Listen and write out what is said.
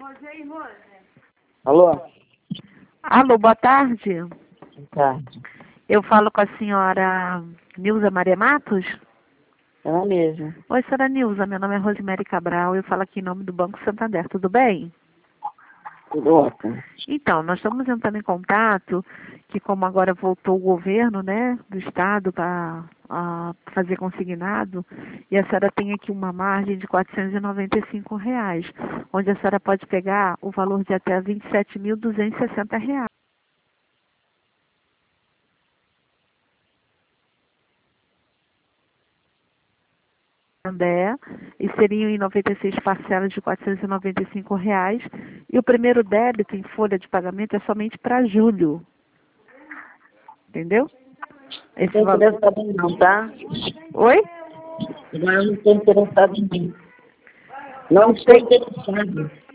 Alô? Alô, boa tarde. Boa tarde. Eu falo com a senhora Nilza Maria Matos? Ela mesma. Oi, senhora Nilza, meu nome é Rosemary Cabral, eu falo aqui em nome do Banco Santander, tudo bem? Tudo ótimo. Então, nós estamos entrando em contato, que como agora voltou o governo, né, do Estado para fazer consignado, e a senhora tem aqui uma margem de R$ 495, onde a senhora pode pegar o valor de até R$ 27.260. E seriam em 96 parcelas de R$ 495, e o primeiro débito em folha de pagamento é somente para julho. Entendeu? Não estou interessado em não, tá? Oi? Agora eu não estou interessado em mim. Não estou interessado.